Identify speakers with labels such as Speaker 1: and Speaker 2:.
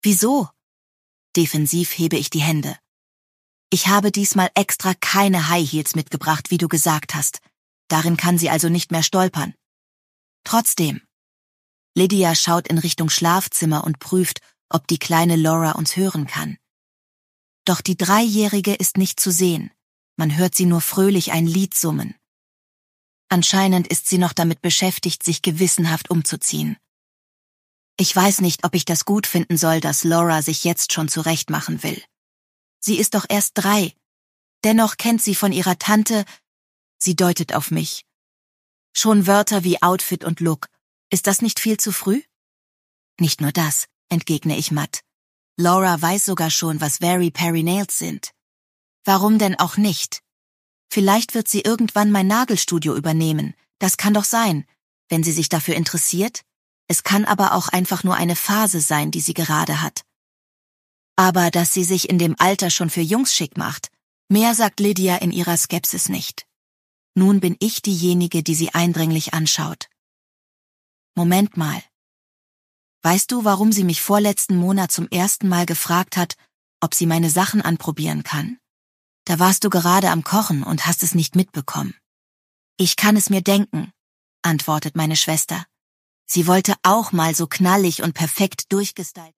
Speaker 1: Wieso? Defensiv hebe ich die Hände. Ich habe diesmal extra keine High Heels mitgebracht, wie du gesagt hast. Darin kann sie also nicht mehr stolpern. Trotzdem. Lydia schaut in Richtung Schlafzimmer und prüft, ob die kleine Laura uns hören kann. Doch die 3-Jährige ist nicht zu sehen. Man hört sie nur fröhlich ein Lied summen. Anscheinend ist sie noch damit beschäftigt, sich gewissenhaft umzuziehen. Ich weiß nicht, ob ich das gut finden soll, dass Laura sich jetzt schon zurechtmachen will. Sie ist doch erst 3. Dennoch kennt sie von ihrer Tante, sie deutet auf mich, schon Wörter wie Outfit und Look. Ist das nicht viel zu früh? Nicht nur das, entgegne ich matt. Laura weiß sogar schon, was Very Perry Nails sind. Warum denn auch nicht? Vielleicht wird sie irgendwann mein Nagelstudio übernehmen. Das kann doch sein, wenn sie sich dafür interessiert. Es kann aber auch einfach nur eine Phase sein, die sie gerade hat. Aber dass sie sich in dem Alter schon für Jungs schick macht, mehr sagt Lydia in ihrer Skepsis nicht. Nun bin ich diejenige, die sie eindringlich anschaut. Moment mal. Weißt du, warum sie mich vorletzten Monat zum ersten Mal gefragt hat, ob sie meine Sachen anprobieren kann? Da warst du gerade am Kochen und hast es nicht mitbekommen. Ich kann es mir denken, antwortet meine Schwester. Sie wollte auch mal so knallig und perfekt durchgestylt